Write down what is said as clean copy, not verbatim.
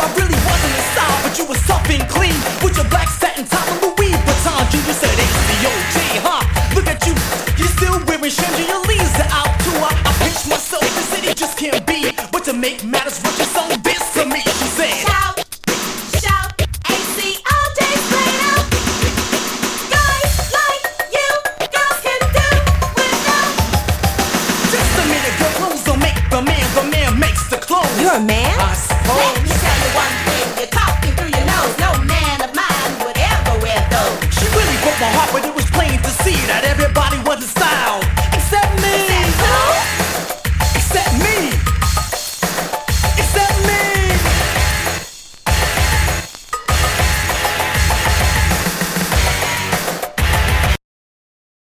I really wasn't in style, but you were something clean with your black satin top and Louis Vuitton. You said ACOJ, huh? Look at you, you're still wearing Chandeliers out to her. I pinch myself, the city just can't be. But to make matters worse, your song bitch to me. She said, shout, shout, ACOJ straight up. Guys like you, girls can do without. just a minute, girl, clothes don't make the man makes the clothes. You're a man? I suppose. Let me tell you one thing, you're talking through your nose. No man of mine would ever wear those. She really broke my heart, but it was plain to see that everybody